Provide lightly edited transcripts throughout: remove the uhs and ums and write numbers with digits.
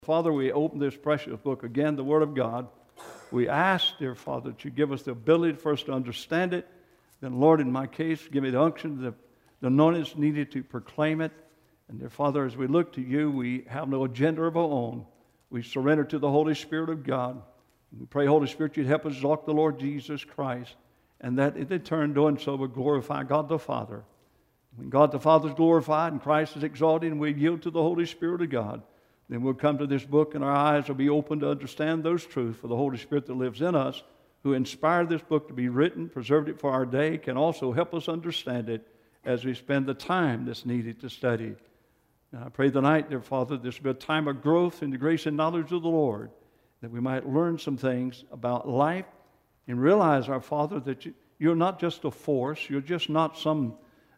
Father, we open this precious book again, the Word of God. We ask, dear Father, that you give us the ability first to understand it. Then, Lord, in my case, give me the unction, the anointing needed to proclaim it. And, dear Father, as we look to you, we have no agenda of our own. We surrender to the Holy Spirit of God. We pray, Holy Spirit, you'd help us exalt the Lord Jesus Christ, and that in turn, doing so, will glorify God the Father. When God the Father is glorified and Christ is exalted and we yield to the Holy Spirit of God, then we'll come to this book and our eyes will be open to understand those truths. For the Holy Spirit that lives in us, who inspired this book to be written, preserved it for our day, can also help us understand it as we spend the time that's needed to study. Now I pray tonight, dear Father, this will be a time of growth in the grace and knowledge of the Lord, that we might learn some things about life and realize, our Father, that you're not just a force, you're just not some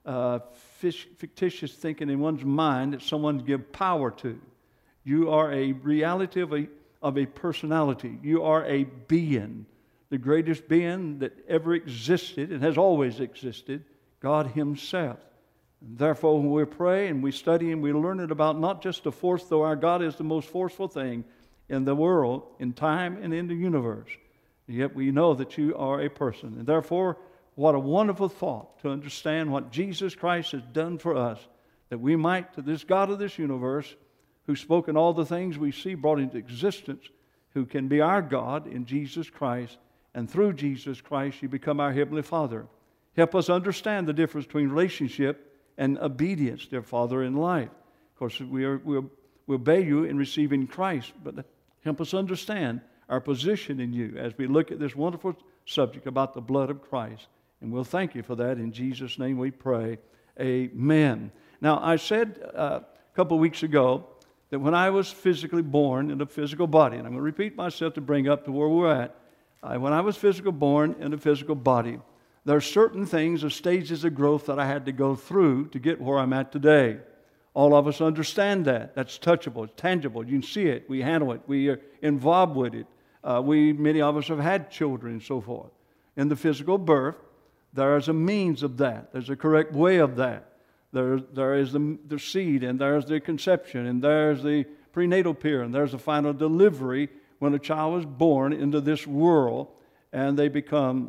fictitious thinking in one's mind that someone give power to. You are a reality of a personality. You are a being, the greatest being that ever existed and has always existed, God Himself. And therefore, when we pray and we study and we learn it about not just the force, though our God is the most forceful thing in the world, in time, and in the universe, yet we know that you are a person. And therefore, what a wonderful thought to understand what Jesus Christ has done for us, that we might, to this God of this universe, who spoke in all the things we see brought into existence, who can be our God in Jesus Christ, and through Jesus Christ you become our Heavenly Father. Help us understand the difference between relationship and obedience, dear Father, in life. Of course, we obey you in receiving Christ, but help us understand our position in you as we look at this wonderful subject about the blood of Christ. And we'll thank you for that. In Jesus' name we pray. Amen. Now, I said a couple of weeks ago that when I was physically born in a physical body, and I'm going to repeat myself to bring up to where we're at, when I was physically born in a physical body, there are certain things or stages of growth that I had to go through to get where I'm at today. All of us understand that. That's touchable, it's tangible. You can see it, we handle it, we are involved with it. Many of us have had children and so forth. In the physical birth, there is a means of that. There's a correct way of that. There is the seed, and there's the conception, and there's the prenatal period, and there's the final delivery when a child is born into this world and they become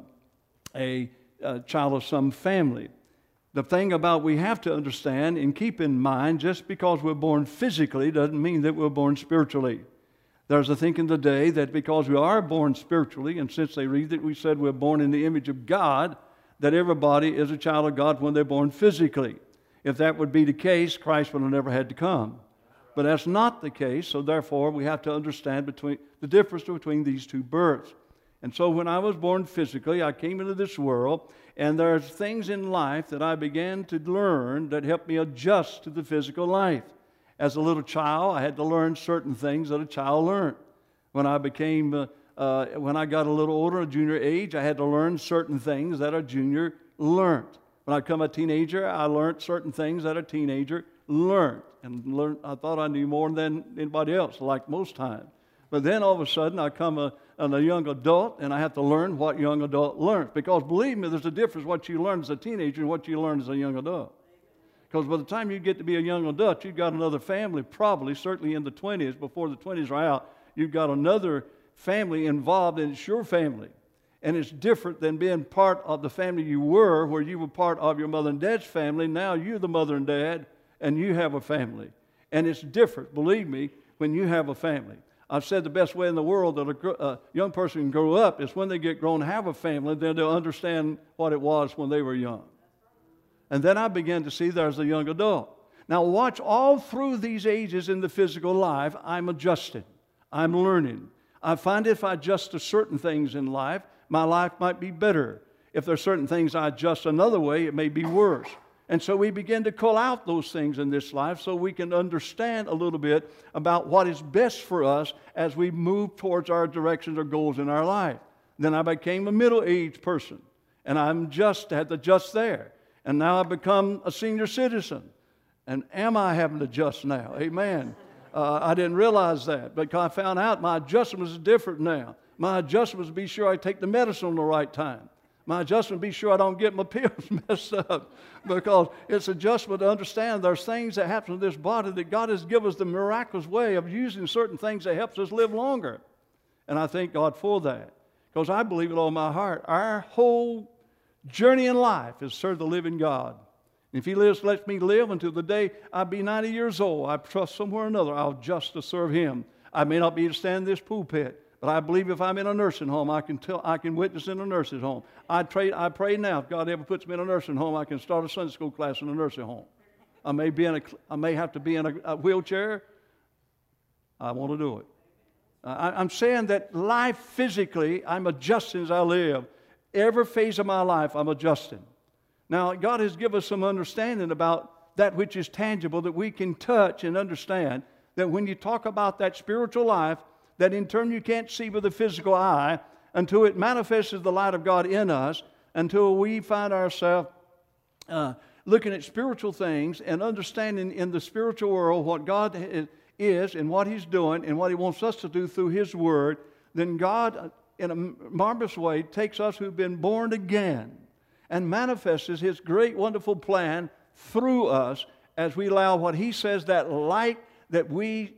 a child of some family. The thing about we have to understand and keep in mind, just because we're born physically doesn't mean that we're born spiritually. There's a thinking today that because we are born spiritually, and since they read that we said we're born in the image of God, that everybody is a child of God when they're born physically. If that would be the case, Christ would have never had to come. But that's not the case, so therefore we have to understand the difference between these two births. And so when I was born physically, I came into this world, and there's things in life that I began to learn that helped me adjust to the physical life. As a little child, I had to learn certain things that a child learned. When I got a little older, a junior age, I had to learn certain things that a junior learned. When I became a teenager, I learned certain things that a teenager learned. I thought I knew more than anybody else, like most times. But then all of a sudden, I come a young adult, and I have to learn what young adult learns. Because believe me, there's a difference what you learn as a teenager and what you learn as a young adult. Because by the time you get to be a young adult, you've got another family, probably, certainly in the 20s, before the 20s are out, you've got another family involved, and it's your family. And it's different than being part of the family you were, where you were part of your mother and dad's family. Now you're the mother and dad, and you have a family. And it's different, believe me, when you have a family. I've said the best way in the world that a young person can grow up is when they get grown, have a family, then they'll understand what it was when they were young. And then I began to see there's a young adult. Now watch, all through these ages in the physical life, I'm adjusting. I'm learning. I find if I adjust to certain things in life, my life might be better. If there are certain things I adjust another way, it may be worse. And so we begin to call out those things in this life so we can understand a little bit about what is best for us as we move towards our directions or goals in our life. Then I became a middle-aged person, and had to adjust there. And now I've become a senior citizen. And am I having to adjust now? Amen. I didn't realize that, but I found out my adjustment is different now. My adjustment is to be sure I take the medicine at the right time. My adjustment, be sure I don't get my pills messed up, because it's adjustment to understand there's things that happen to this body that God has given us the miraculous way of using certain things that helps us live longer. And I thank God for that, because I believe with all my heart, our whole journey in life is serve the living God. And if He lets me live until the day I be 90 years old, I trust somewhere or another I'll just to serve Him. I may not be able to stand in this pulpit, but I believe if I'm in a nursing home, I can witness in a nursing home. I pray now, if God ever puts me in a nursing home, I can start a Sunday school class in a nursing home. I may have to be in a wheelchair. I want to do it. I'm saying that life physically, I'm adjusting as I live. Every phase of my life, I'm adjusting. Now, God has given us some understanding about that which is tangible, that we can touch and understand, that when you talk about that spiritual life, that in turn you can't see with the physical eye until it manifests the light of God in us, until we find ourselves looking at spiritual things and understanding in the spiritual world what God is and what He's doing and what He wants us to do through His Word. Then God, in a marvelous way, takes us who've been born again and manifests His great, wonderful plan through us as we allow what He says, that light that we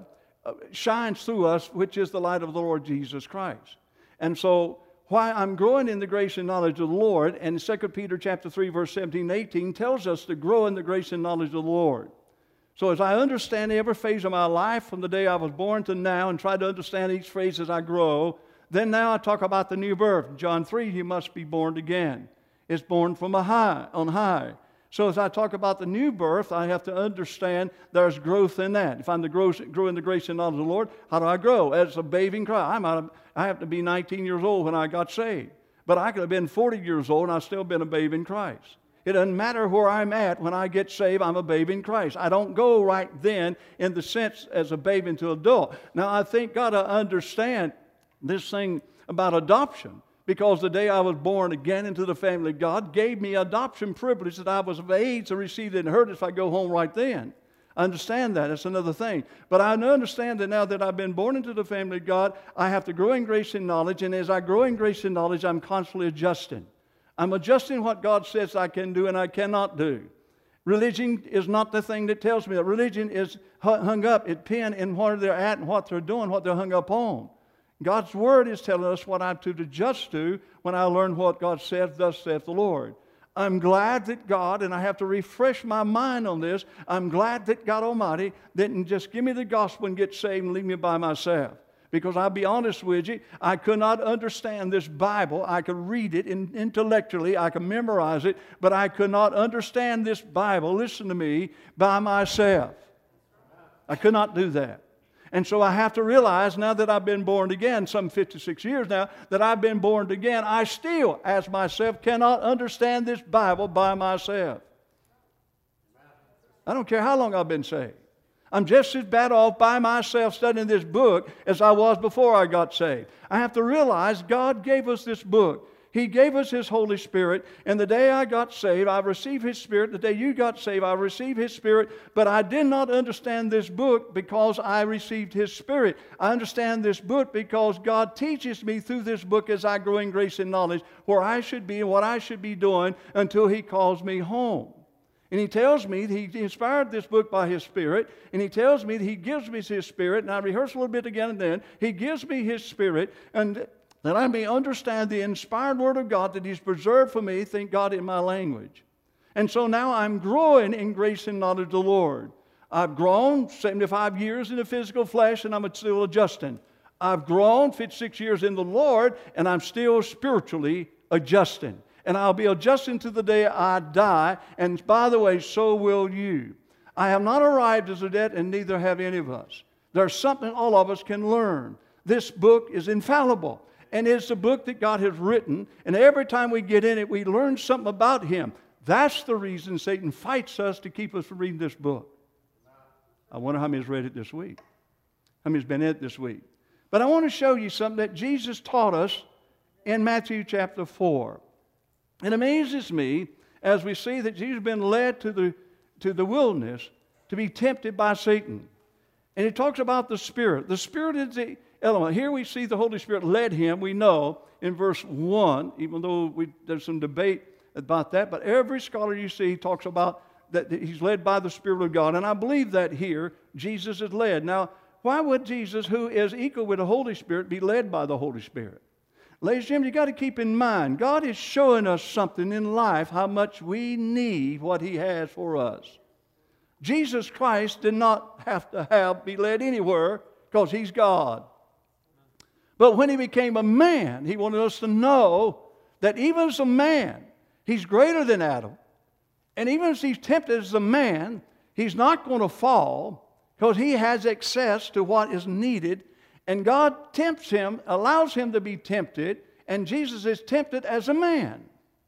shines through us, which is the light of the Lord Jesus Christ. And so, why I'm growing in the grace and knowledge of the Lord, and 2 Peter chapter 3, verse 17 and 18 tells us to grow in the grace and knowledge of the Lord. So as I understand every phase of my life from the day I was born to now and try to understand each phase as I grow, then now I talk about the new birth. John 3, you must be born again. It's born from on high. So as I talk about the new birth, I have to understand there's growth in that. If I'm to grow in the grace and knowledge of the Lord, how do I grow? As a babe in Christ. I have to be 19 years old when I got saved. But I could have been 40 years old and I've still been a babe in Christ. It doesn't matter where I'm at when I get saved, I'm a babe in Christ. I don't go right then in the sense as a babe into adult. Now I think God to understand this thing about adoption. Because the day I was born again into the family of God gave me adoption privilege that I was of age to receive the inheritance if I go home right then. I understand that. That's another thing. But I understand that now that I've been born into the family of God, I have to grow in grace and knowledge. And as I grow in grace and knowledge, I'm constantly adjusting. I'm adjusting what God says I can do and I cannot do. Religion is not the thing that tells me that. Religion is hung up, it pinned in where they're at and what they're doing, what they're hung up on. God's Word is telling us what I'm to adjust to when I learn what God says, thus saith the Lord. I'm glad that God, and I have to refresh my mind on this, I'm glad that God Almighty didn't just give me the gospel and get saved and leave me by myself. Because I'll be honest with you, I could not understand this Bible. I could read it intellectually, I could memorize it, but I could not understand this Bible, listen to me, by myself. I could not do that. And so I have to realize now that I've been born again, some 56 years now, that I've been born again, I still, as myself, cannot understand this Bible by myself. I don't care how long I've been saved. I'm just as bad off by myself studying this book as I was before I got saved. I have to realize God gave us this book. He gave us His Holy Spirit, and the day I got saved, I received His Spirit. The day you got saved, I received His Spirit, but I did not understand this book because I received His Spirit. I understand this book because God teaches me through this book as I grow in grace and knowledge where I should be and what I should be doing until He calls me home. And He tells me that He inspired this book by His Spirit, and He tells me that He gives me His Spirit, and I rehearse a little bit again and then. He gives me His Spirit, and that I may understand the inspired Word of God that He's preserved for me, thank God, in my language. And so now I'm growing in grace and knowledge of the Lord. I've grown 75 years in the physical flesh, and I'm still adjusting. I've grown 56 years in the Lord, and I'm still spiritually adjusting. And I'll be adjusting to the day I die, and by the way, so will you. I have not arrived as a debt, and neither have any of us. There's something all of us can learn. This book is infallible. And it's a book that God has written, and every time we get in it, we learn something about Him. That's the reason Satan fights us to keep us from reading this book. I wonder how many's read it this week. How many's been in it this week? But I want to show you something that Jesus taught us in Matthew chapter 4. It amazes me as we see that Jesus has been led to the wilderness to be tempted by Satan. And He talks about the Spirit. The Spirit element. Here we see the Holy Spirit led him, we know, in verse 1, even though there's some debate about that, but every scholar you see talks about that he's led by the Spirit of God. And I believe that here Jesus is led. Now, why would Jesus, who is equal with the Holy Spirit, be led by the Holy Spirit? Ladies and gentlemen, you've got to keep in mind, God is showing us something in life, how much we need what He has for us. Jesus Christ did not have to be led anywhere because He's God. But when He became a man, He wanted us to know that even as a man, He's greater than Adam. And even as He's tempted as a man, He's not going to fall because He has access to what is needed. And God tempts Him, allows Him to be tempted, and Jesus is tempted as a man.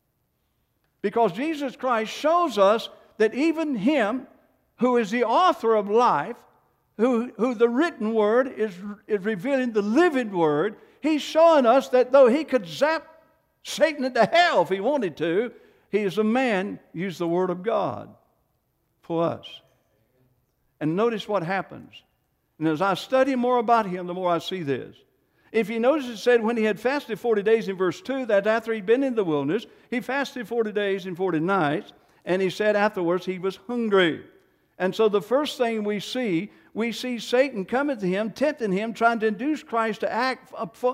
Because Jesus Christ shows us that even Him, who is the author of life, who the written Word is revealing, the living Word, He's showing us that though He could zap Satan into hell if He wanted to, He as a man used the Word of God for us. And notice what happens. And as I study more about Him, the more I see this. If you notice, it said when He had fasted 40 days in verse 2, that after He'd been in the wilderness, He fasted 40 days and 40 nights, and He said afterwards He was hungry. And so the first thing we see Satan coming to Him, tempting Him, trying to induce Christ to act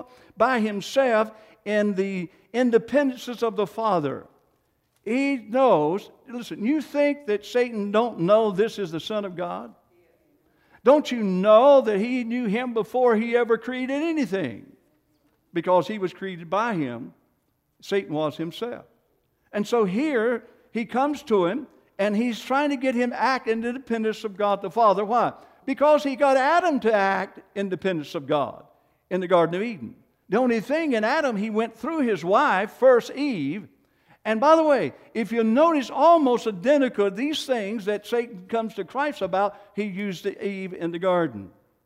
by Himself in the independences of the Father. He knows, listen, you think that Satan don't know this is the Son of God? Don't you know that he knew Him before he ever created anything? Because he was created by Him. Satan was himself. And so here he comes to him and he's trying to get him to act in the dependence of God the Father. Why? Because he got Adam to act in dependence of God in the Garden of Eden. The only thing in Adam, he went through his wife, first Eve. And by the way, if you notice, almost identical, these things that Satan comes to Christ about, he used to Eve in the garden.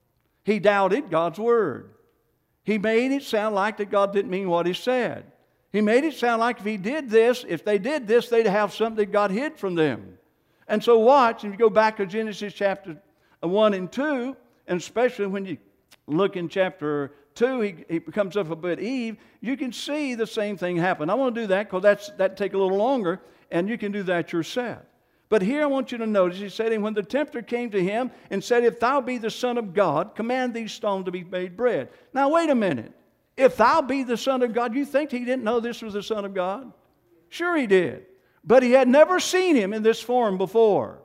He doubted God's Word. He made it sound like that God didn't mean what He said. He made it sound like if they did this, they'd have something that God hid from them. And so watch, and you go back to Genesis chapter 1 and 2, and especially when you look in chapter 2, he comes up with Eve, you can see the same thing happen. I want to do that because that'd take a little longer, and you can do that yourself. But here I want you to notice, he said, and when the tempter came to him and said, if thou be the Son of God, command these stones to be made bread. Now wait a minute. If thou be the Son of God, you think he didn't know this was the Son of God? Sure he did. But he had never seen Him in this form before.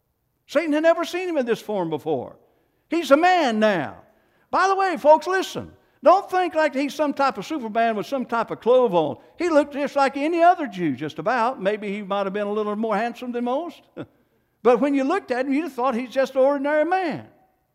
Satan had never seen Him in this form before. He's a man now. By the way, folks, listen. Don't think like he's some type of Superman with some type of clothes on. He looked just like any other Jew, just about. Maybe he might have been a little more handsome than most. But when you looked at him, you'd have thought he's just an ordinary man.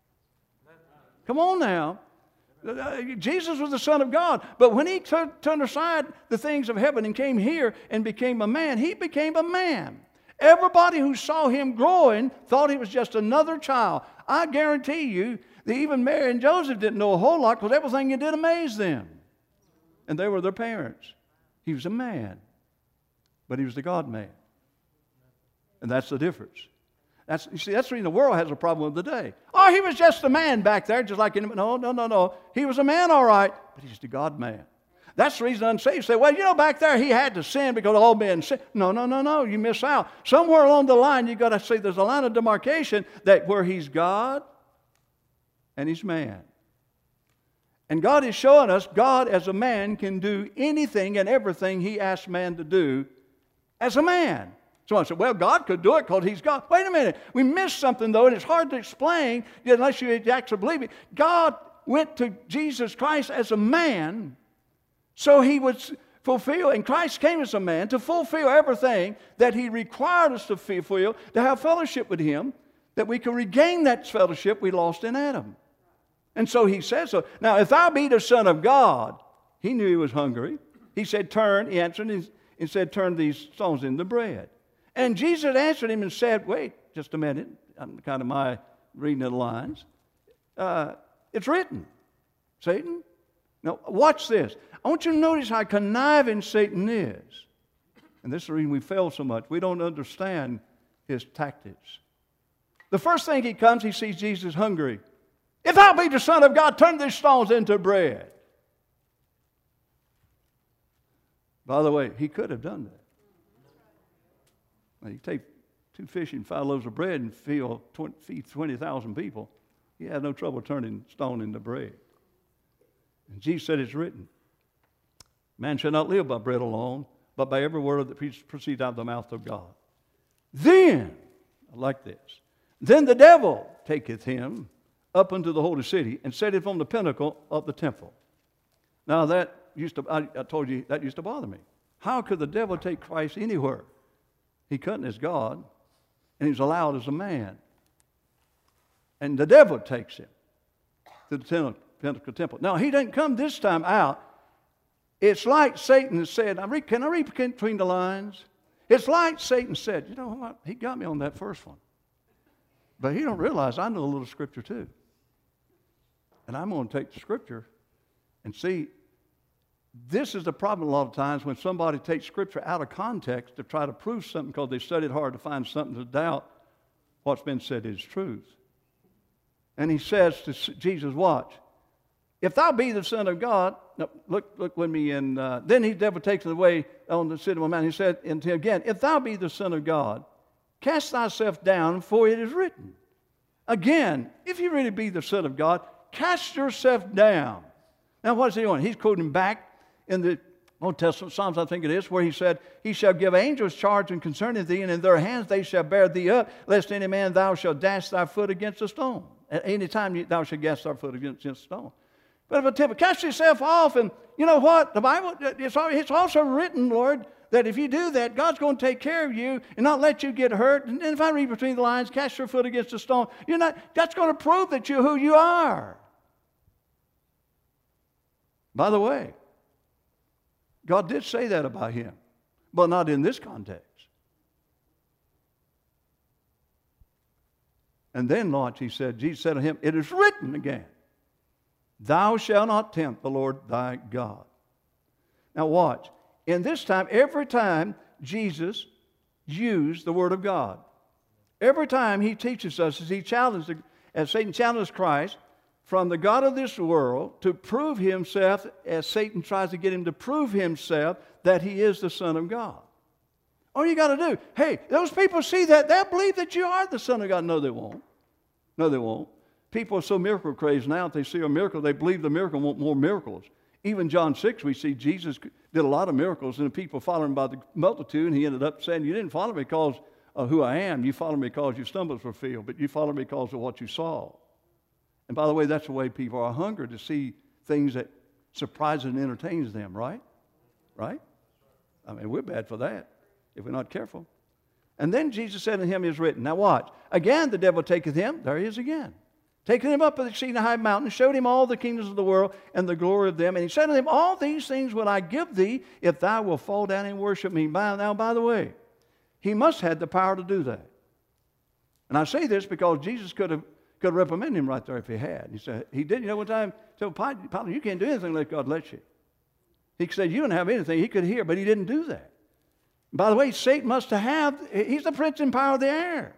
Come on now. Jesus was the Son of God. But when He turned aside the things of heaven and came here and became a man, He became a man. Everybody who saw Him growing thought He was just another child. I guarantee you, that even Mary and Joseph didn't know a whole lot because everything He did amazed them. And they were their parents. He was a man, but He was the God-man. And that's the difference. That's the reason the world has a problem with today. Oh, he was just a man back there, just like anybody. No. He was a man, all right, but He's the God-man. That's the reason unsaved say, well, back there he had to sin because all men sin. No. You miss out. Somewhere along the line, you've got to see there's a line of demarcation that where He's God and He's man. And God is showing us God as a man can do anything and everything He asked man to do as a man. Someone said, well, God could do it because He's God. Wait a minute. We missed something, though, and it's hard to explain unless you actually believe it. God went to Jesus Christ as a man so He would fulfill, and Christ came as a man to fulfill everything that He required us to fulfill, to have fellowship with Him, that we can regain that fellowship we lost in Adam. And so He says so. Now, if thou be the Son of God, He knew He was hungry. He said, turn. He answered and said, turn these stones into bread. And Jesus answered him and said, wait just a minute. I'm kind of my reading of the lines. It's written. Satan. Now, watch this. I want you to notice how conniving Satan is. And this is the reason we fail so much. We don't understand his tactics. The first thing he comes, he sees Jesus hungry. If thou be the Son of God, turn these stones into bread. By the way, he could have done that. Now, you take 2 fish and 5 loaves of bread and feed 20,000 people. He had no trouble turning stone into bread. And Jesus said, it's written, man shall not live by bread alone, but by every word that proceeds out of the mouth of God. Then, I like this, then the devil taketh him up into the holy city and setteth on the pinnacle of the temple. Now I told you, that used to bother me. How could the devil take Christ anywhere? He couldn't as God, and he's allowed as a man. And the devil takes him to the pinnacle temple. Now, he didn't come this time out. It's like Satan said, can I read between the lines? It's like Satan said, you know what? He got me on that first one. But he don't realize I know a little scripture too. And I'm going to take the scripture and see. This is the problem a lot of times when somebody takes scripture out of context to try to prove something because they studied hard to find something to doubt what's been said is truth. And he says to Jesus, watch, if thou be the Son of God, no, look with me, and then the devil takes it away on the city of a mountain. He said until again, if thou be the Son of God, cast thyself down, for it is written. Again, if you really be the Son of God, cast yourself down. Now, what is he doing? He's quoting back in the Old Testament, Psalms, I think it is, where he said, he shall give angels charge concerning thee, and in their hands they shall bear thee up, lest any man thou shalt dash thy foot against a stone. At any time thou shalt dash thy foot against a stone. But if a cast yourself off, and you know what? The Bible, it's also written, Lord, that if you do that, God's going to take care of you and not let you get hurt. And if I read between the lines, cast your foot against a stone, that's going to prove that you're who you are. By the way, God did say that about him, but not in this context. And then, Lord, Jesus said to him, it is written again, thou shalt not tempt the Lord thy God. Now watch. In this time, every time Jesus used the Word of God, every time he teaches us, as Satan challenged Christ, from the God of this world to prove himself, as Satan tries to get him to prove himself that he is the Son of God. All you got to do, hey, those people see that, they'll believe that you are the Son of God. No, they won't. No, they won't. People are so miracle crazed now, if they see a miracle, they believe the miracle and want more miracles. Even John 6, we see Jesus did a lot of miracles, and the people followed him by the multitude, and he ended up saying, you didn't follow me because of who I am. You followed me because your stumbles were filled, but you followed me because of what you saw. And by the way, that's the way people are hungry to see things that surprise and entertains them, right? Right? I mean, we're bad for that if we're not careful. And then Jesus said to him, it is written. Now watch. Again, the devil taketh him. There he is again. Taking him up to the exceeding high mountain, showed him all the kingdoms of the world and the glory of them. And he said to him, all these things will I give thee if thou wilt fall down and worship me. Now, by the way, he must have had the power to do that. And I say this because Jesus could have reprimanded him right there if he had. He said, he did. You know, one time, he told Pilate, you can't do anything unless God lets you. He said, you don't have anything. He could hear, but he didn't do that. By the way, Satan must have, he's the prince and power of the air.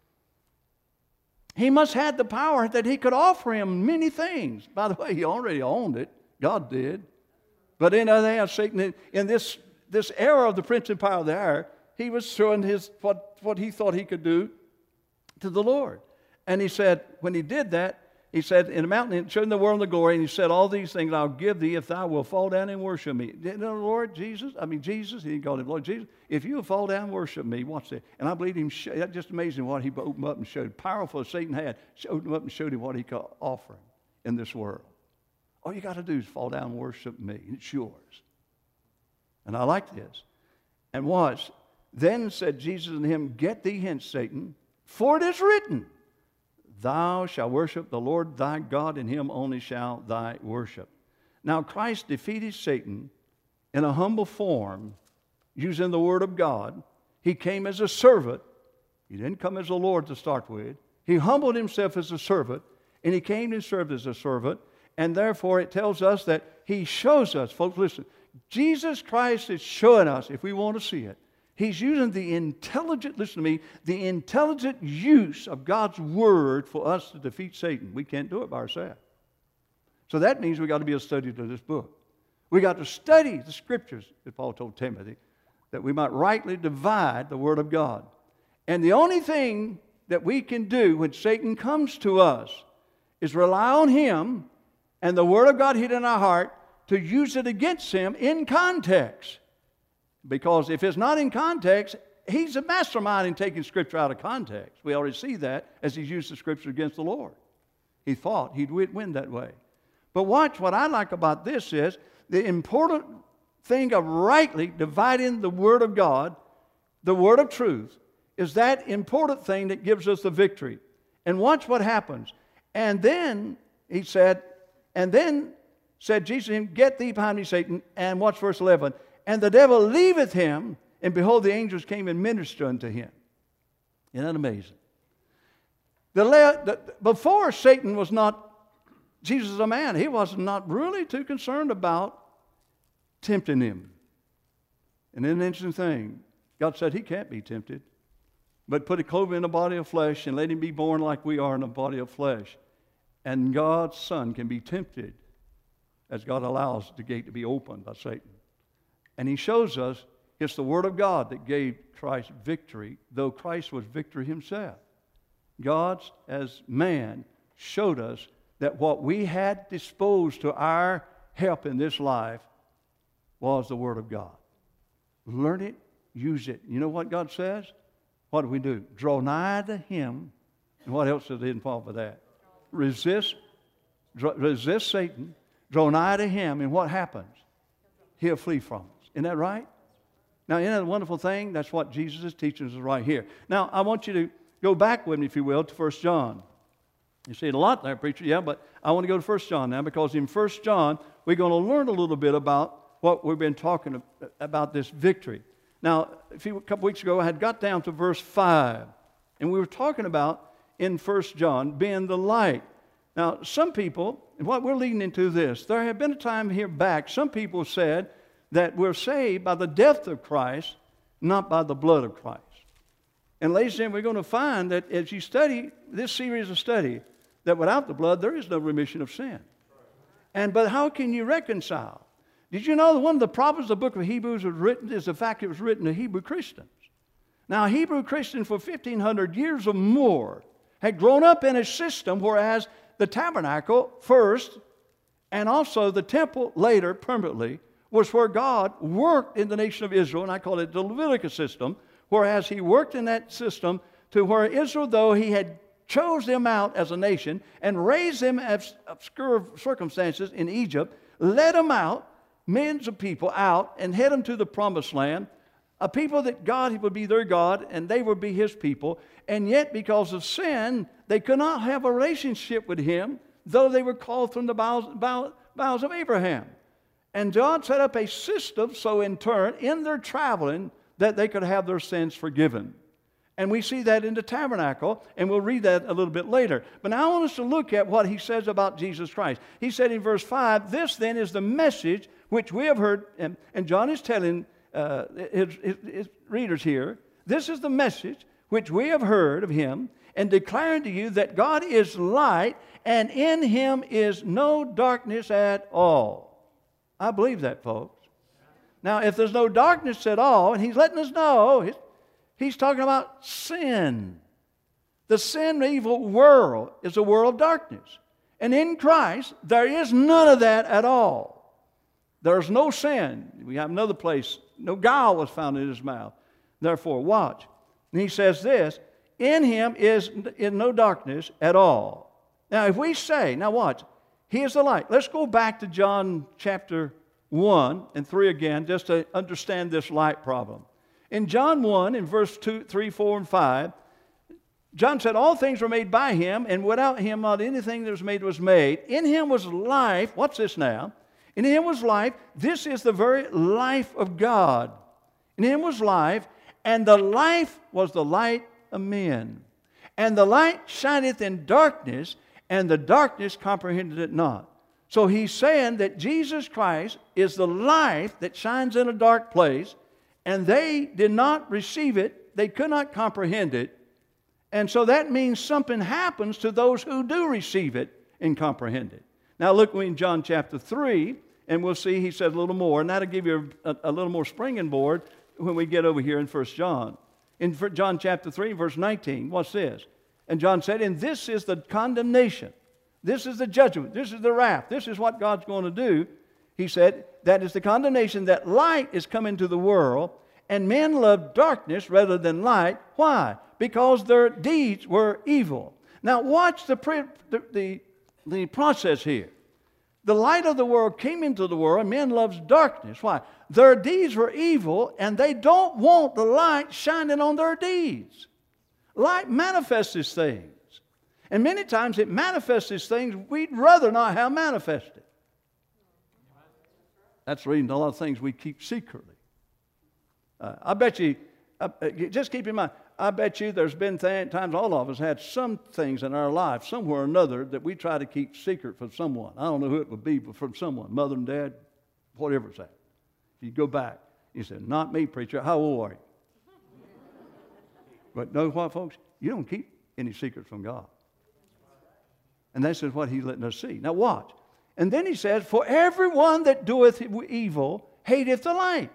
He must have the power that he could offer him many things. By the way, he already owned it. God did. But in other hands, Satan, in this era of the prince and power of the air, he was showing what he thought he could do to the Lord. And he said, when he did that, he said, in the mountain, showing the world the glory, and he said, all these things I'll give thee if thou wilt fall down and worship me. You know, Lord Jesus, he called him Lord Jesus, if you will fall down and worship me, watch that. And I believe him, that's just amazing what he opened up and showed. Powerful as Satan had, opened him up and showed him what he could offer him in this world. All you got to do is fall down and worship me. It's yours. And I like this. And watch. Then said Jesus unto him, get thee hence, Satan, for it is written, thou shalt worship the Lord thy God, and him only shall thy worship. Now Christ defeated Satan in a humble form using the Word of God. He came as a servant. He didn't come as a Lord to start with. He humbled himself as a servant, and he came and served as a servant. And therefore it tells us that he shows us, folks, listen, Jesus Christ is showing us, if we want to see it, He's using the intelligent, listen to me, the intelligent use of God's Word for us to defeat Satan. We can't do it by ourselves. So that means we got to be a study to this book. We got to study the Scriptures, as Paul told Timothy, that we might rightly divide the Word of God. And the only thing that we can do when Satan comes to us is rely on him and the Word of God hid in our heart to use it against him in context. Because if it's not in context, he's a mastermind in taking Scripture out of context. We already see that as he's used the Scripture against the Lord. He thought he'd win that way. But watch, what I like about this is the important thing of rightly dividing the Word of God, the Word of truth, is that important thing that gives us the victory. And watch what happens. And then, he said, said Jesus to him, get thee behind me, Satan. And watch verse 11. And the devil leaveth him, and behold, the angels came and ministered unto him. Isn't that amazing? Before, Satan was not, Jesus is a man. He was not really too concerned about tempting him. And then an interesting thing, God said he can't be tempted, but put a cloven in the body of flesh and let him be born like we are in the body of flesh. And God's Son can be tempted as God allows the gate to be opened by Satan. And he shows us it's the Word of God that gave Christ victory, though Christ was victory himself. God, as man, showed us that what we had disposed to our help in this life was the Word of God. Learn it, use it. You know what God says? What do we do? Draw nigh to him. And what else does it involve with that? Resist Satan, draw nigh to him, and what happens? He'll flee from us. Isn't that right? Now, isn't that a wonderful thing? That's what Jesus is teaching us right here. Now, I want you to go back with me, if you will, to 1 John. You see it a lot there, preacher, yeah, but I want to go to 1 John now, because in 1 John, we're going to learn a little bit about what we've been talking about, this victory. Now, a couple weeks ago, I had got down to verse 5, and we were talking about, in 1 John, being the light. Now, some people, and what we're leading into this, there have been a time here back, some people said that we're saved by the death of Christ, not by the blood of Christ. And ladies and gentlemen, we're going to find that as you study this series of study, that without the blood, there is no remission of sin. But how can you reconcile? Did you know that one of the problems the book of Hebrews was written is the fact it was written to Hebrew Christians? Now, Hebrew Christians for 1,500 years or more had grown up in a system whereas the tabernacle first and also the temple later permanently was where God worked in the nation of Israel, and I call it the Leviticus system, whereas he worked in that system to where Israel, though he had chose them out as a nation and raised them as obscure circumstances in Egypt, led them out, millions of people out, and head them to the promised land, a people that God would be their God and they would be his people, and yet because of sin, they could not have a relationship with him, though they were called from the bowels of Abraham. And God set up a system so in turn, in their traveling, that they could have their sins forgiven. And we see that in the tabernacle, and we'll read that a little bit later. But now I want us to look at what he says about Jesus Christ. He said in verse 5, this then is the message which we have heard, and John is telling his readers here, this is the message which we have heard of him, and declaring to you that God is light, and in him is no darkness at all. I believe that, folks. Now, if there's no darkness at all, and he's letting us know, he's talking about sin. The sin evil world is a world of darkness. And in Christ, there is none of that at all. There's no sin. We have another place. No guile was found in his mouth. Therefore, watch. And he says this, in him is no darkness at all. Now, if we say, now watch, he is the light. Let's go back to John chapter 1 and 3 again, just to understand this light problem. In John 1, in verse 2, 3, 4, and 5, John said, all things were made by him, and without him not anything that was made was made. In him was life. What's this now? In him was life. This is the very life of God. In him was life, and the life was the light of men. And the light shineth in darkness, and the darkness comprehended it not. So he's saying that Jesus Christ is the light that shines in a dark place, And they did not receive it. They could not comprehend it. And so that means something happens to those who do receive it and comprehend it. Now look in John chapter 3, and we'll see he said a little more. And that'll give you a little more springing board when we get over here in 1 John. In John chapter 3, verse 19, what's this? And John said, and this is the condemnation. This is the judgment. This is the wrath. This is what God's going to do. He said, that is the condemnation, that light is come into the world, and men love darkness rather than light. Why? Because their deeds were evil. Now watch the process here. The light of the world came into the world, and men loves darkness. Why? Their deeds were evil, and they don't want the light shining on their deeds. Light manifests these things. And many times it manifests these things we'd rather not have manifested. That's the reason a lot of things we keep secretly. I bet you, just keep in mind, I bet you there's been times all of us had some things in our life, somewhere or another, that we try to keep secret from someone. I don't know who it would be, but from someone, mother and dad, whatever it's at. You go back, you say, not me, preacher. How old are you? But know what, folks? You don't keep any secrets from God. And this is what He's letting us see. Now watch. And then He says, for everyone that doeth evil hateth the light.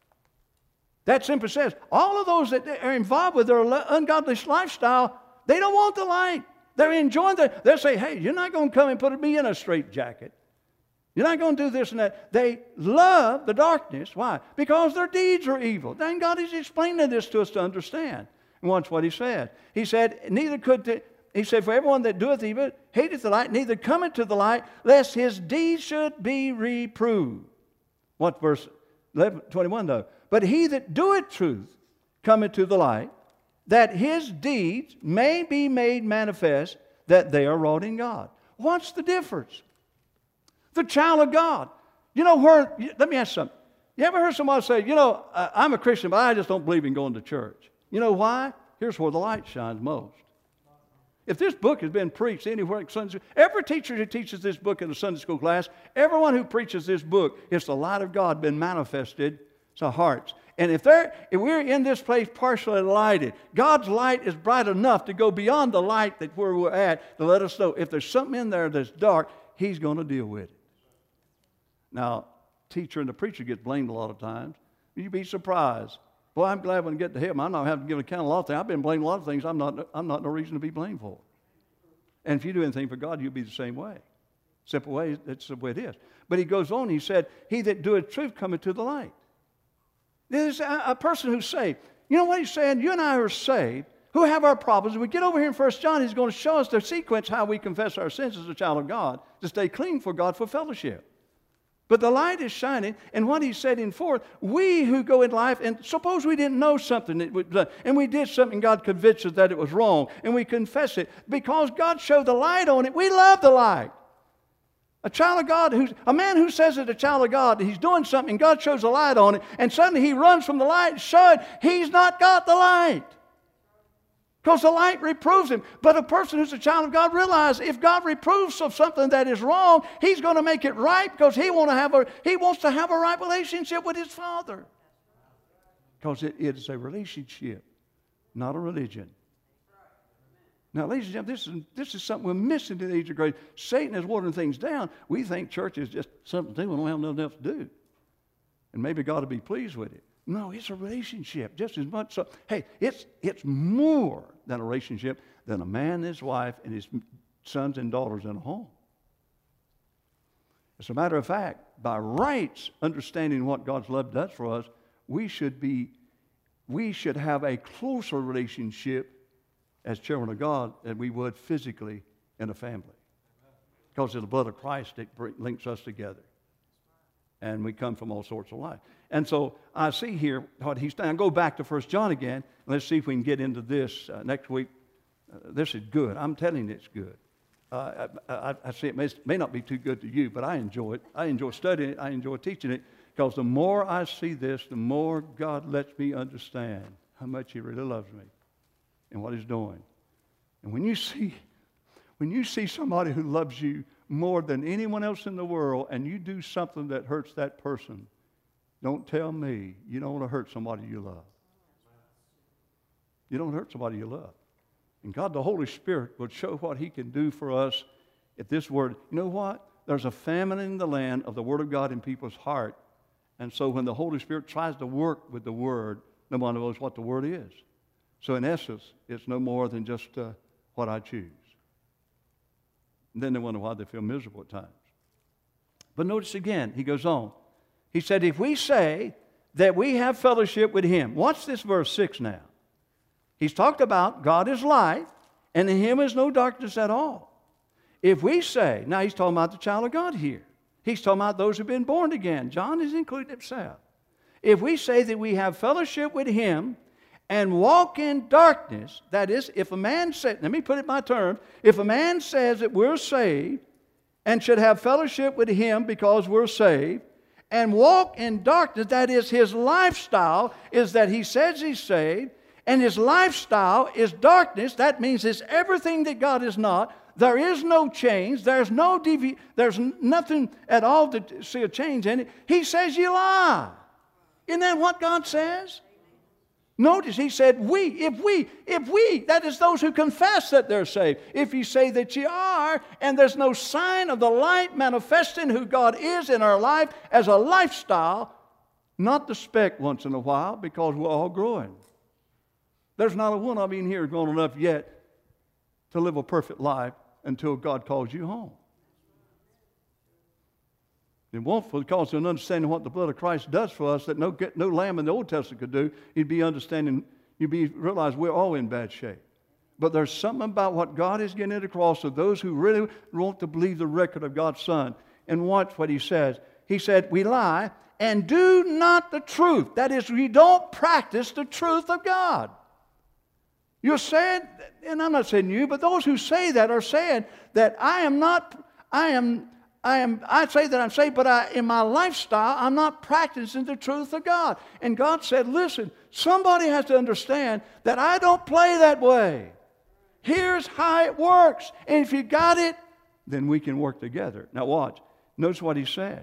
That simply says, all of those that are involved with their ungodly lifestyle, they don't want the light. They're enjoying they'll say, hey, you're not going to come and put me in a straitjacket. You're not going to do this and that. They love the darkness. Why? Because their deeds are evil. Then God is explaining this to us to understand. And watch what He said. He said, He said, for everyone that doeth evil hateth the light, neither cometh to the light, lest his deeds should be reproved. What verse 21 though? But he that doeth truth cometh to the light, that his deeds may be made manifest, that they are wrought in God. What's the difference? The child of God. You know where, let me ask you something. You ever heard somebody say, I'm a Christian, but I just don't believe in going to church. You know why? Here's where the light shines most. If this book has been preached anywhere, every teacher who teaches this book in a Sunday school class, everyone who preaches this book, it's the light of God been manifested to hearts. And if we're in this place partially lighted, God's light is bright enough to go beyond the light that where we're at to let us know if there's something in there that's dark, He's going to deal with it. Now, teacher and the preacher get blamed a lot of times. You'd be surprised. Boy, I'm glad when I get to heaven, I'm not having to give an account of a lot of things. I've been blamed a lot of things I'm not no reason to be blamed for. And if you do anything for God, you'll be the same way. Simple way, that's the way it is. But he goes on, he said, he that doeth truth cometh to the light. There's a person who's saved. You know what he's saying? You and I are saved, who have our problems. When we get over here in 1 John, he's going to show us the sequence how we confess our sins as a child of God, to stay clean for God for fellowship. But the light is shining, and what he's setting forth, we who go in life, and suppose we didn't know something, and we did something, God convinced us that it was wrong, and we confess it. Because God showed the light on it, we love the light. A child of God, a man who says that a child of God, he's doing something, God shows a light on it, and suddenly he runs from the light, showing he's not got the light. Because the light reproves him. But a person who's a child of God realizes if God reproves of something that is wrong, He's going to make it right because He wants to have a right relationship with His Father. Because it is a relationship, not a religion. Now, ladies and gentlemen, this is something we're missing in the age of grace. Satan is watering things down. We think church is just something to do. We don't have nothing else to do. And maybe God will be pleased with it. No, it's a relationship just as much. So, hey, it's more than a relationship than a man and his wife and his sons and daughters in a home. As a matter of fact, by rights, understanding what God's love does for us, we should have a closer relationship as children of God than we would physically in a family. Because of the blood of Christ, it links us together. And we come from all sorts of life. And so I see here what he's done. I'll go back to 1 John again. Let's see if we can get into this next week. This is good. I'm telling you it's good. I see it may not be too good to you, but I enjoy it. I enjoy studying it. I enjoy teaching it. Because the more I see this, the more God lets me understand how much He really loves me and what He's doing. And when you see somebody who loves you more than anyone else in the world, and you do something that hurts that person, Don't tell me you don't want to hurt somebody you love. You don't hurt somebody you love. And God, the Holy Spirit, will show what He can do for us if this Word. You know what? There's a famine in the land of the Word of God in people's heart. And so when the Holy Spirit tries to work with the Word, no one knows what the Word is. So in essence, it's no more than just what I choose. And then they wonder why they feel miserable at times. But notice again, he goes on. He said, if we say that we have fellowship with Him. Watch this verse 6 now. He's talked about God is light, and in Him is no darkness at all. If we say, now he's talking about the child of God here. He's talking about those who have been born again. John is including himself. If we say that we have fellowship with Him and walk in darkness, that is, if a man says, let me put it in my terms, if a man says that we're saved and should have fellowship with Him because we're saved, and walk in darkness, that is, his lifestyle is that he says he's saved, and his lifestyle is darkness, that means it's everything that God is not. There is no change. There's nothing at all to see a change in it. He says you lie. Isn't that what God says? Notice He said if we, that is those who confess that they're saved. If you say that you are, and there's no sign of the light manifesting who God is in our life as a lifestyle, not the speck once in a while, because we're all growing. There's not a one of you in here grown enough yet to live a perfect life until God calls you home. It won't, because of an understanding what the blood of Christ does for us that no lamb in the Old Testament could do. You'd be understanding, realize we're all in bad shape. But there's something about what God is getting across to those who really want to believe the record of God's Son. And watch what He says. He said, we lie and do not the truth. That is, we don't practice the truth of God. You're saying, and I'm not saying you, but those who say that are saying that I say that I'm saved, but in my lifestyle, I'm not practicing the truth of God. And God said, listen, somebody has to understand that I don't play that way. Here's how it works. And if you got it, then we can work together. Now watch. Notice what He said.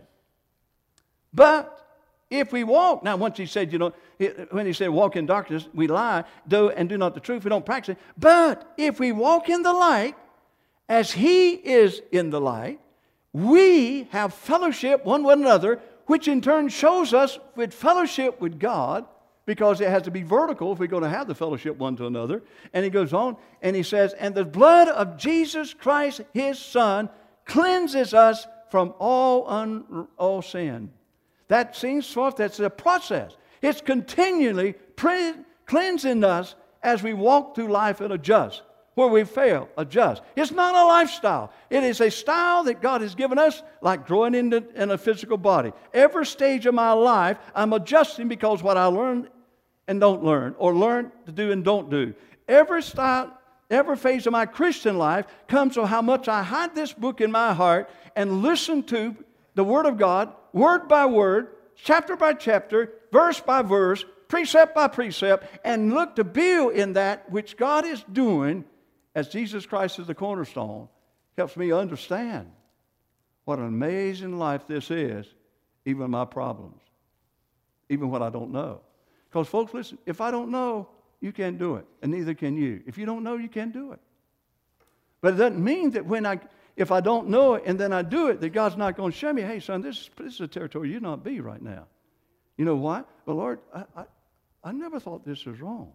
But if we walk, now once He said, when He said walk in darkness, we lie, do not the truth, we don't practice it. But if we walk in the light, as He is in the light, we have fellowship one with another, which in turn shows us with fellowship with God, because it has to be vertical if we're going to have the fellowship one to another. And he goes on and he says, and the blood of Jesus Christ, His Son, cleanses us from all sin. That seems forth, that's a process. It's continually cleansing us as we walk through life and adjust. Where we fail, adjust. It's not a lifestyle. It is a style that God has given us, like growing in a physical body. Every stage of my life, I'm adjusting because what I learn and don't learn, or learn to do and don't do. Every phase of my Christian life comes to how much I hide this book in my heart and listen to the Word of God, word by word, chapter by chapter, verse by verse, precept by precept, and look to build in that which God is doing. As Jesus Christ is the cornerstone, helps me understand what an amazing life this is, even my problems, even what I don't know. Because folks, listen, if I don't know, you can't do it, and neither can you. If you don't know, you can't do it. But it doesn't mean that if I don't know it and then I do it, that God's not going to show me, hey son, this is a territory you not be right now. You know why? Well, Lord, I never thought this was wrong.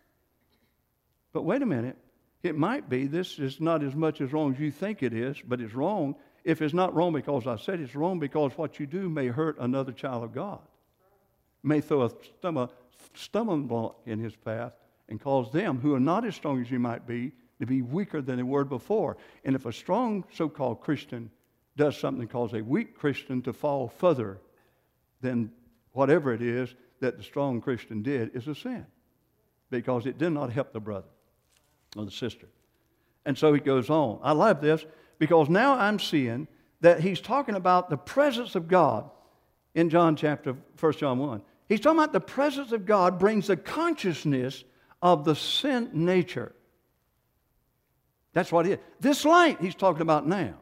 But wait a minute. It might be this is not as much as wrong as you think it is, but it's wrong. If it's not wrong because I said it's wrong because what you do may hurt another child of God. May throw a stumbling block in his path and cause them, who are not as strong as you might be, to be weaker than they were before. And if a strong so-called Christian does something that causes a weak Christian to fall further, then whatever it is that the strong Christian did is a sin, because it did not help the brother or the sister. And so he goes on. I love this because now I'm seeing that he's talking about the presence of God in 1 John 1. He's talking about the presence of God brings a consciousness of the sin nature. That's what it is. This light he's talking about now.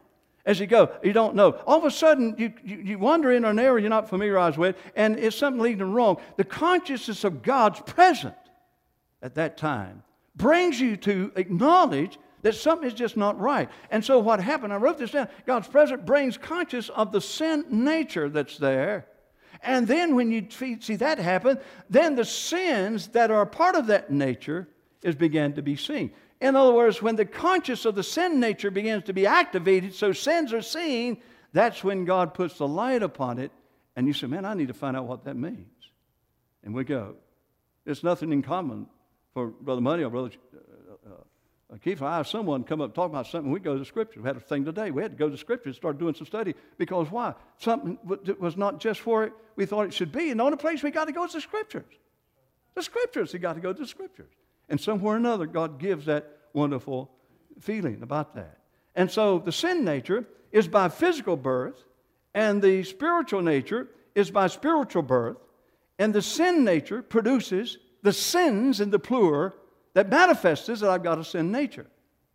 As you go, you don't know. All of a sudden, you wander in an area you're not familiarized with, and it's something leading them wrong. The consciousness of God's presence at that time brings you to acknowledge that something is just not right. And so what happened, I wrote this down, God's presence brings conscious of the sin nature that's there. And then when you see that happen, then the sins that are a part of that nature is began to be seen. In other words, when the conscious of the sin nature begins to be activated, so sins are seen, that's when God puts the light upon it, and you say, man, I need to find out what that means. And we go. There's nothing in common for Brother Money or Brother Keith. I have someone come up and talk about something, we go to the Scriptures. We had a thing today. We had to go to the Scriptures and start doing some study. Because why? Something was not just for it we thought it should be. And the only place we got to go is the Scriptures. The Scriptures. You got to go to the Scriptures. And somewhere or another, God gives that wonderful feeling about that. And so the sin nature is by physical birth, and the spiritual nature is by spiritual birth, and the sin nature produces the sins in the plural that manifests that I've got a sin nature.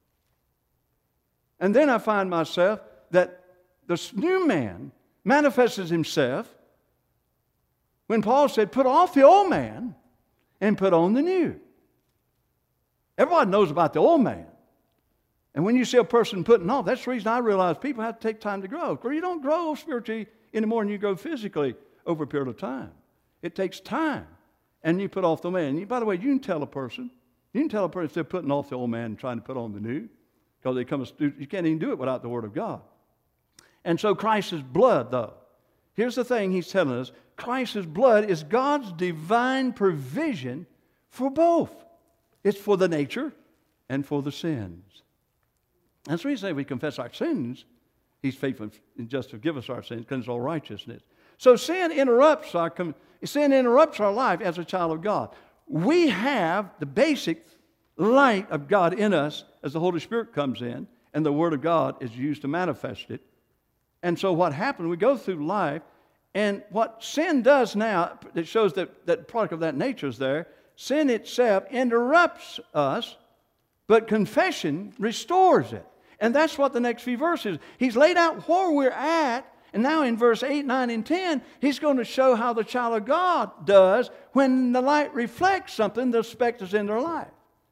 And then I find myself that this new man manifests himself when Paul said, put off the old man and put on the new. Everybody knows about the old man. And when you see a person putting off, that's the reason I realize people have to take time to grow. Because you don't grow spiritually any more than you grow physically over a period of time. It takes time. And you put off the man. By the way, you can tell a person if they're putting off the old man and trying to put on the new. Because you can't even do it without the Word of God. And so Christ's blood, though. Here's the thing he's telling us. Christ's blood is God's divine provision for both. It's for the nature and for the sins. That's why we say we confess our sins. He's faithful and just to forgive us our sins, cleanse all righteousness. So sin interrupts our life as a child of God. We have the basic light of God in us as the Holy Spirit comes in, and the Word of God is used to manifest it. And so what happens, we go through life, and what sin does now, it shows that product of that nature is there. Sin itself interrupts us, but confession restores it. And that's what the next few verses. He's laid out where we're at, and now in verse 8, 9, and 10, he's going to show how the child of God does when the light reflects something the speck is in their life.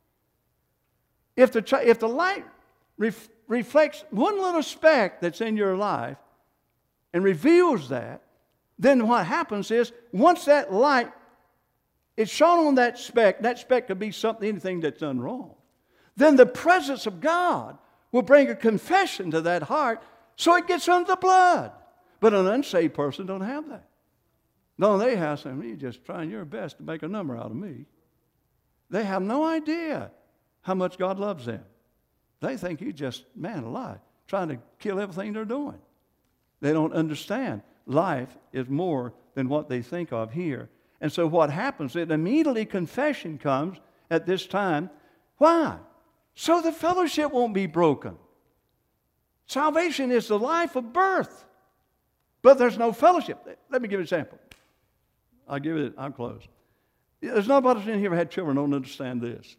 If the light reflects one little speck that's in your life and reveals that, then what happens is once that light is shone on that speck could be anything that's done wrong. Then the presence of God will bring a confession to that heart so it gets under the blood. But an unsaved person don't have that. No, they have something. You're just trying your best to make a number out of me. They have no idea how much God loves them. They think you just, man alive, trying to kill everything they're doing. They don't understand. Life is more than what they think of here. And so what happens is immediately confession comes at this time. Why? So the fellowship won't be broken. Salvation is the life of birth. But there's no fellowship. Let me give you an example. I'll close. There's nobody in here who had children who don't understand this.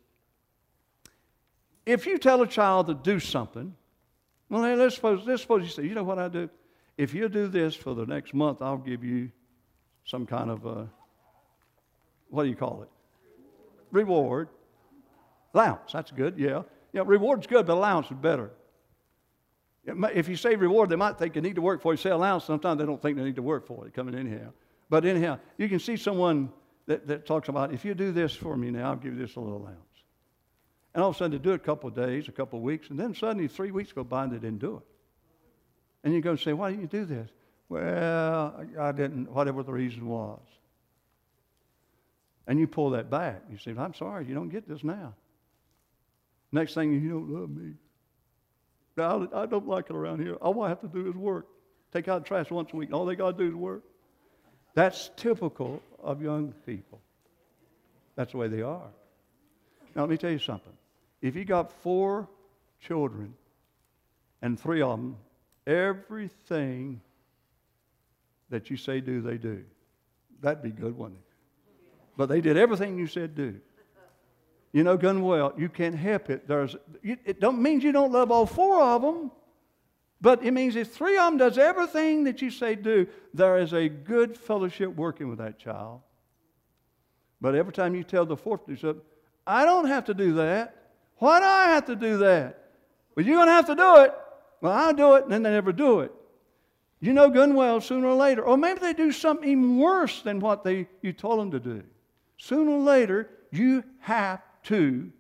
If you tell a child to do something, well, let's suppose you say, you know what I do? If you do this for the next month, I'll give you some kind of, what do you call it? Reward. Allowance, that's good, yeah. Yeah, reward's good, but allowance is better. If you say reward, they might think you need to work for it. You say allowance, sometimes they don't think they need to work for it. Coming anyhow. But anyhow, you can see someone that talks about, if you do this for me now, I'll give you this a little allowance. And all of a sudden they do it a couple of days, a couple of weeks, and then suddenly 3 weeks go by and they didn't do it. And you go and say, why didn't you do this? Well, I didn't, whatever the reason was. And you pull that back. You say, I'm sorry, you don't get this now. Next thing you don't love me. Now, I don't like it around here. All I have to do is work. Take out the trash once a week. All they got to do is work. That's typical of young people. That's the way they are. Now, let me tell you something. If you got 4 children and 3 of them, everything that you say do, they do. That'd be good, wouldn't it? But they did everything you said do. You know good and well, you can't help it. It don't mean you don't love all 4 of them. But it means if three of them does everything that you say do, there is a good fellowship working with that child. But every time you tell the fourth to do something, I don't have to do that. Why do I have to do that? Well, you're going to have to do it. Well, I'll do it, and then they never do it. You know good and well, sooner or later, or maybe they do something even worse than what you told them to do. Sooner or later, you have to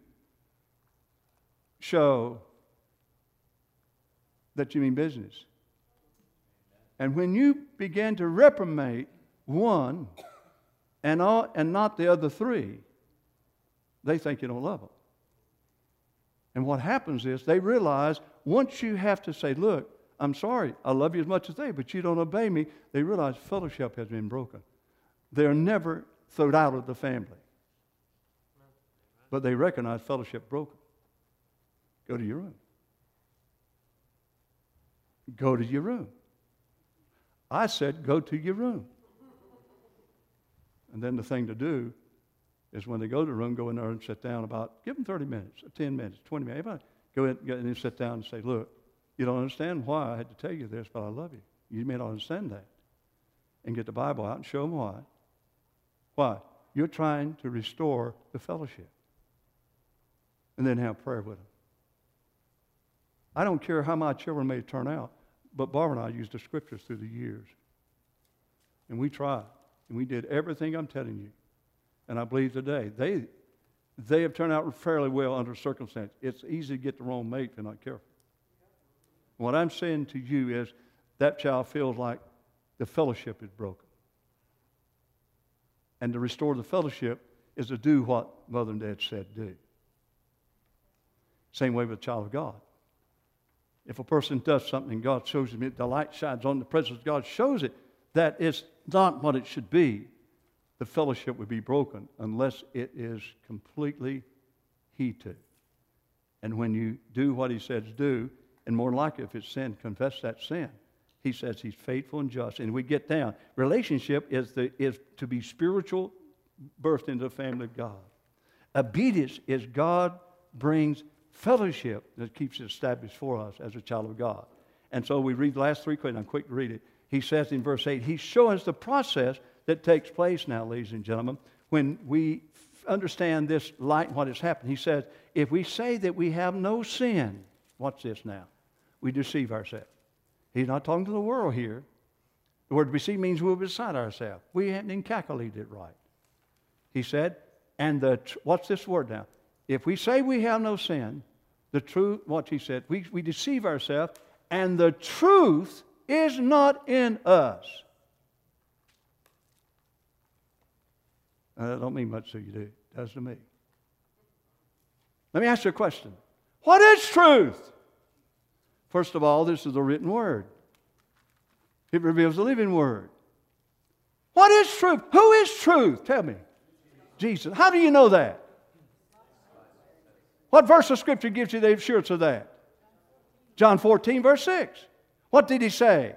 show that you mean business. And when you begin to reprimand one and not the other three, they think you don't love them. And what happens is they realize once you have to say, look, I'm sorry, I love you as much as they, but you don't obey me, they realize fellowship has been broken. They're never thrown out of the family. But they recognize fellowship broken. Go to your room. Go to your room. I said, go to your room. And then the thing to do is when they go to the room, go in there and sit down give them 30 minutes, 10 minutes, 20 minutes. Go in and sit down and say, look, you don't understand why I had to tell you this, but I love you. You may not understand that. And get the Bible out and show them why. Why? You're trying to restore the fellowship. And then have prayer with them. I don't care how my children may turn out, but Barbara and I used the scriptures through the years. And we tried. And we did everything I'm telling you. And I believe today, they have turned out fairly well under circumstances. It's easy to get the wrong mate if you're not careful. What I'm saying to you is that child feels like the fellowship is broken. And to restore the fellowship is to do what Mother and Dad said do. Same way with a child of God. If a person does something, God shows him it, the light shines on, the presence of God shows it, that it's not what it should be, the fellowship would be broken unless it is completely heed to. And when you do what he says do, and more likely if it's sin, confess that sin. He says he's faithful and just. And we get down. Relationship is to be spiritual, birthed into the family of God. Obedience is God brings fellowship that keeps it established for us as a child of God. And so we read the last three quick, and I'm quick to read it. He says in verse 8, he's showing us the process that takes place now, ladies and gentlemen, when we understand this light and what has happened. He says, if we say that we have no sin, watch this now, we deceive ourselves. He's not talking to the world here. The word deceive means we're beside ourselves. We haven't encalculated it right. He said, what's this word now? If we say we have no sin, the truth, what he said, we deceive ourselves, and the truth is not in us. That don't mean much to you, do it? It does to me. Let me ask you a question. What is truth? First of all, this is the written word. It reveals the living word. What is truth? Who is truth? Tell me. Jesus. How do you know that? What verse of Scripture gives you the assurance of that? John 14, verse 6. What did he say?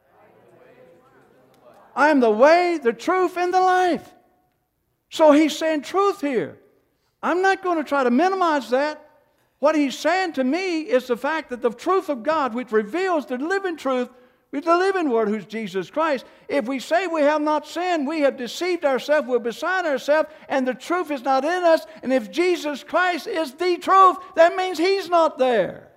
I am the way, the truth, and the life. So he's saying truth here. I'm not going to try to minimize that. What he's saying to me is the fact that the truth of God, which reveals the living truth, with the living word, who's Jesus Christ. If we say we have not sinned, we have deceived ourselves, we're beside ourselves, and the truth is not in us. And if Jesus Christ is the truth, that means he's not there.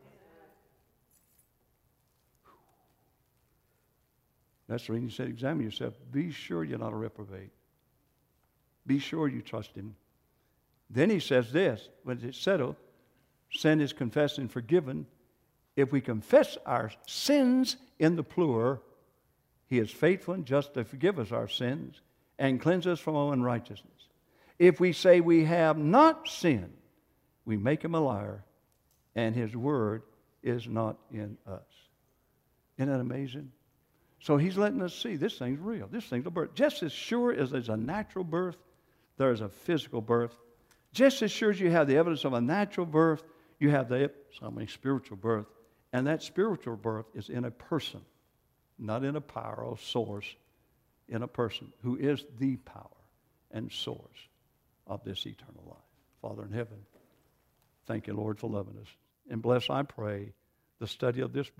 That's the reason he said, examine yourself. Be sure you're not a reprobate. Be sure you trust him. Then he says this, when it's settled, sin is confessed and forgiven. If we confess our sins in the plural, he is faithful and just to forgive us our sins and cleanse us from all unrighteousness. If we say we have not sinned, we make him a liar, and his word is not in us. Isn't that amazing? So he's letting us see this thing's real. This thing's a birth. Just as sure as there's a natural birth, there's a physical birth. Just as sure as you have the evidence of a natural birth, you have the spiritual birth. And that spiritual birth is in a person, not in a power or source, in a person who is the power and source of this eternal life. Father in heaven, thank you, Lord, for loving us. And bless, I pray, the study of this book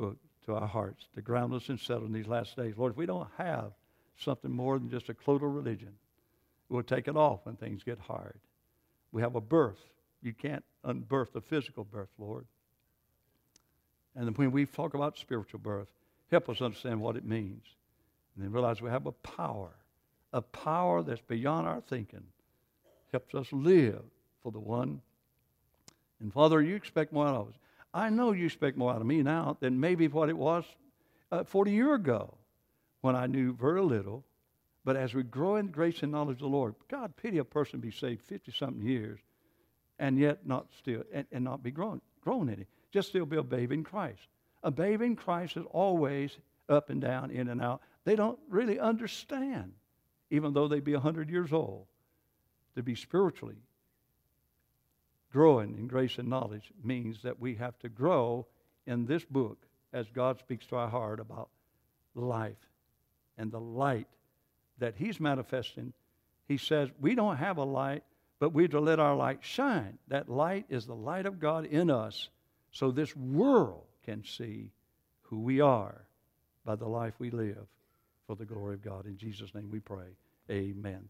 to our hearts to ground us and settle in these last days. Lord, if we don't have something more than just a clothed religion, we'll take it off when things get hard. We have a birth. You can't unbirth the physical birth, Lord. And then when we talk about spiritual birth, help us understand what it means. And then realize we have a power that's beyond our thinking. Helps us live for the one. And Father, you expect more out of us. I know you expect more out of me now than maybe what it was 40 years ago when I knew very little. But as we grow in grace and knowledge of the Lord, God pity a person be saved 50-something years and yet not still, and not be grown in it. Just still be a babe in Christ. A babe in Christ is always up and down, in and out. They don't really understand, even though they be 100 years old, to be spiritually growing in grace and knowledge means that we have to grow in this book as God speaks to our heart about life and the light that He's manifesting. He says we don't have a light, but we're to let our light shine. That light is the light of God in us, so this world can see who we are by the life we live for the glory of God. In Jesus' name we pray. Amen.